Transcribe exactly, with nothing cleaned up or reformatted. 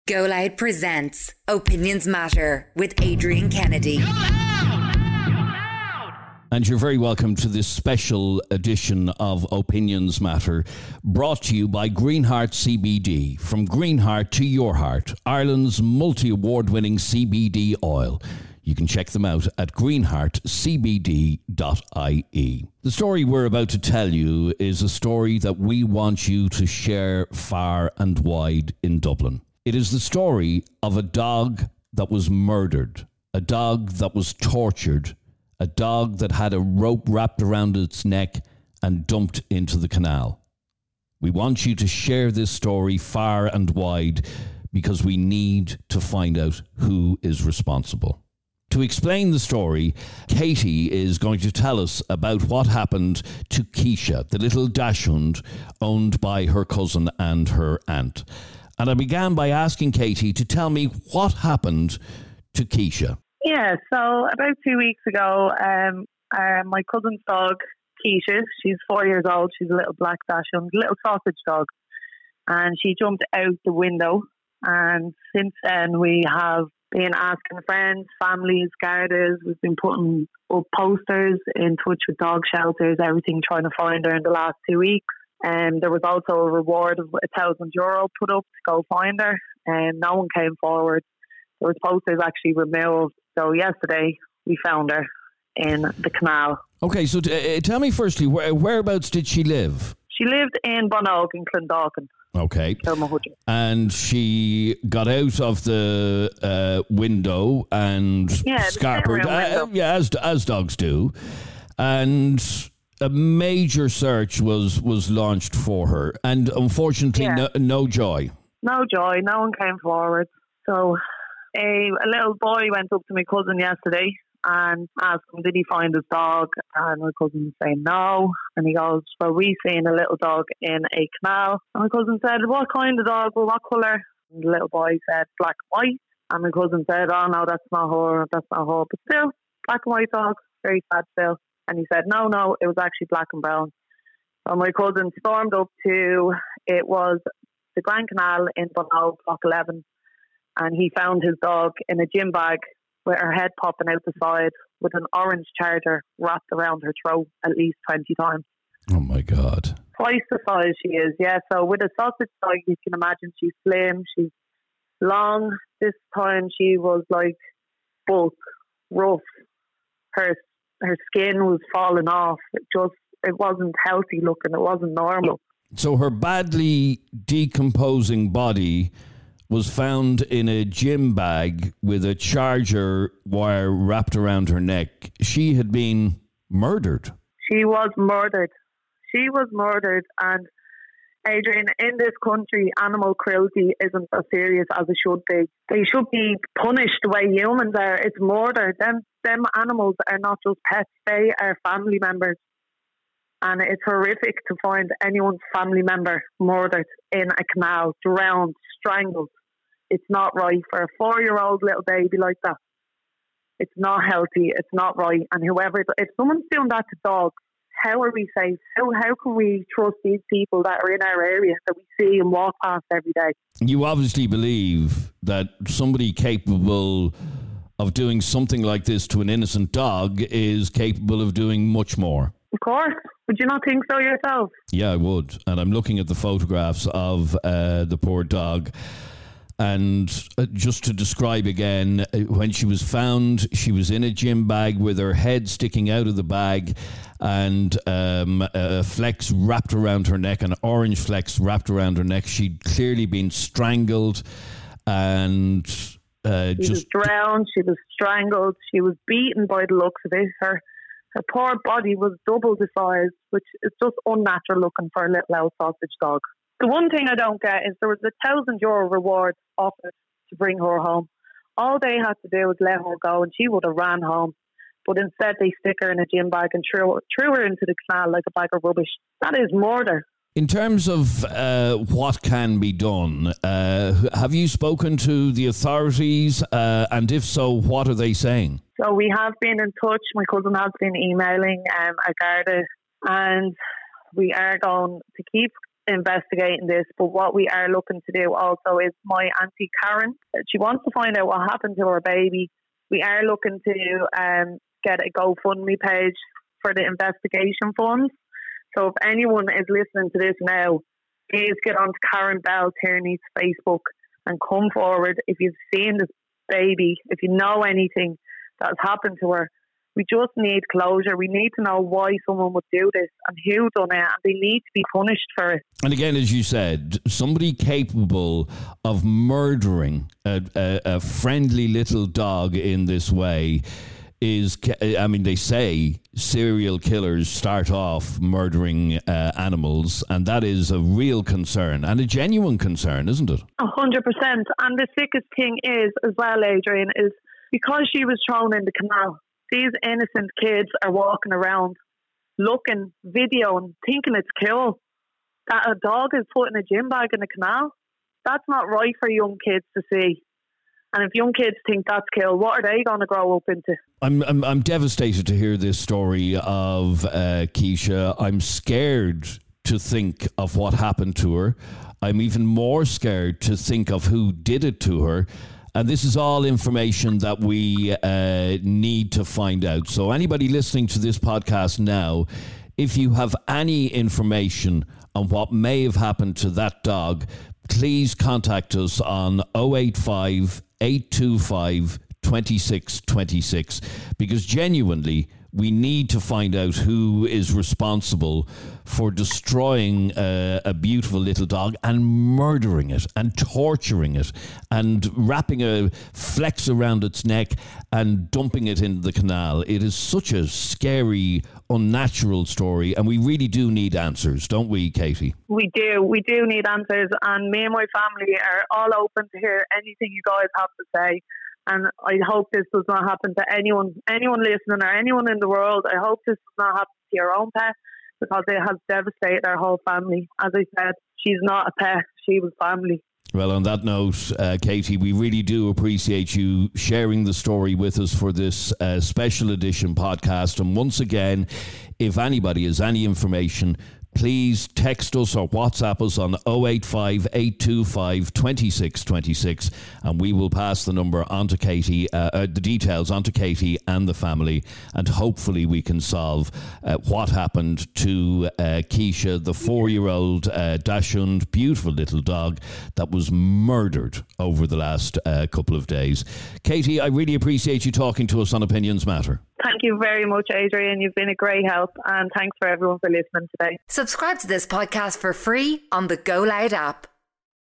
Go Loud presents Opinions Matter with Adrian Kennedy. And you're very welcome to this special edition of Opinions Matter, brought to you by Greenheart C B D. From Greenheart to your heart, Ireland's multi-award winning C B D oil. You can check them out at greenheart c b d dot i e. The story we're about to tell you is a story that we want you to share far and wide in Dublin. It is the story of a dog that was murdered, a dog that was tortured, a dog that had a rope wrapped around its neck and dumped into the canal. We want you to share this story far and wide because we need to find out who is responsible. To explain the story, Katie is going to tell us about what happened to Keisha, the little dachshund owned by her cousin and her aunt. And I began by asking Katie to tell me what happened to Keisha. Yeah, so about two weeks ago, um, uh, my cousin's dog, Keisha, she's four years old, she's a little black dachshund, little sausage dog, and she jumped out the window. And since then, we have been asking friends, families, gardas, we've been putting up posters, in touch with dog shelters, everything, trying to find her in the last two weeks. And um, there was also a reward of a thousand euro put up to go find her, and no one came forward. There was posters actually removed. So yesterday we found her in the canal. Okay, so t- uh, tell me firstly, where, whereabouts did she live? She lived in Bonog in Clondalkin. Okay. And she got out of the uh, window and yeah, scarpered, uh, yeah, as as dogs do, and a major search was, was launched for her, and unfortunately, yeah. no, no joy. No joy. No one came forward. So a, a little boy went up to my cousin yesterday and asked him, did he find his dog? And my cousin was saying no. And he goes, well, we seen a little dog in a canal. And my cousin said, what kind of dog? Well, what colour? And the little boy said, black and white. And my cousin said, oh no, that's not her, that's not her. But still, black and white dog, very sad still. And he said, no, no, it was actually black and brown. So my cousin stormed up to, it was the Grand Canal in Bonog, Block eleven. And he found his dog in a gym bag with her head popping out the side with an orange charger wrapped around her throat at least twenty times. Oh, my God. Twice the size she is, yeah. So with a sausage dog, you can imagine she's slim, she's long. This time she was like bulk, rough. Her her skin was falling off. It just, it wasn't healthy looking. It wasn't normal. So her badly decomposing body was found in a gym bag with a charger wire wrapped around her neck. She had been murdered. She was murdered. She was murdered. And Adrian, in this country, animal cruelty isn't as serious as it should be. They should be punished the way humans are. It's murder. Them, them animals are not just pets. They are family members. And it's horrific to find anyone's family member murdered in a canal, drowned, strangled. It's not right for a four-year-old little baby like that. It's not healthy. It's not right. And whoever, if someone's doing that to dogs, how are we safe? How, how can we trust these people that are in our area that we see and walk past every day? You obviously believe that somebody capable of doing something like this to an innocent dog is capable of doing much more. Of course. Would you not think so yourself? Yeah, I would. And I'm looking at the photographs of uh, the poor dog. And uh, just to describe again, uh, when she was found, she was in a gym bag with her head sticking out of the bag and um, a flex wrapped around her neck, an orange flex wrapped around her neck. She'd clearly been strangled and uh, she just... was drowned, she was strangled, she was beaten by the looks of it. Her, her poor body was double the size, which is just unnatural looking for a little old sausage dog. The one thing I don't get is there was a thousand euro reward offered to bring her home. All they had to do was let her go and she would have ran home. But instead they stick her in a gym bag and threw, threw her into the canal like a bag of rubbish. That is murder. In terms of uh, what can be done, uh, have you spoken to the authorities? Uh, and if so, what are they saying? So we have been in touch. My cousin has been emailing um, our Garda, and we are going to keep investigating this, but what we are looking to do also is my auntie Karen, she wants to find out what happened to her baby. We are looking to um, get a GoFundMe page for the investigation funds. So if anyone is listening to this now, please get onto Karen Bell Tierney's Facebook and come forward. If you've seen this baby, if you know anything that's happened to her, we just need closure. We need to know why someone would do this and who done it, and they need to be punished for it. And again, as you said, somebody capable of murdering a, a, a friendly little dog in this way is, I mean, they say serial killers start off murdering uh, animals, and that is a real concern and a genuine concern, isn't it? A hundred percent. And the sickest thing is, as well, Adrian, is because she was thrown in the canal, these innocent kids are walking around looking, videoing, thinking it's cool that a dog is put in a gym bag in the canal. That's not right for young kids to see. And if young kids think that's cool, what are they going to grow up into? I'm I'm, I'm devastated to hear this story of uh, Keisha. I'm scared to think of what happened to her. I'm even more scared to think of who did it to her. And this is all information that we uh, need to find out. So anybody listening to this podcast now, if you have any information on what may have happened to that dog, please contact us on oh eight five, eight two five, two six two six, because genuinely we need to find out who is responsible for destroying uh, a beautiful little dog and murdering it and torturing it and wrapping a flex around its neck and dumping it in the canal. It is such a scary, unnatural story, and we really do need answers, don't we, Katie? We do. We do need answers, and me and my family are all open to hear anything you guys have to say. And I hope this does not happen to anyone, anyone listening or anyone in the world. I hope this does not happen to your own pet, because it has devastated our whole family. As I said, she's not a pet, she was family. Well, on that note, uh, Katie, we really do appreciate you sharing the story with us for this uh, special edition podcast. And once again, if anybody has any information, please text us or WhatsApp us on oh eight five, eight two five, two six two six, and we will pass the number on to Katie, uh, uh, the details on to Katie and the family, and hopefully we can solve uh, what happened to uh, Keisha, the four-year-old uh, Dachshund, beautiful little dog that was murdered over the last uh, couple of days. Katie, I really appreciate you talking to us on Opinions Matter. Thank you very much, Adrian. You've been a great help, and thanks for everyone for listening today. Subscribe to this podcast for free on the Go Loud app.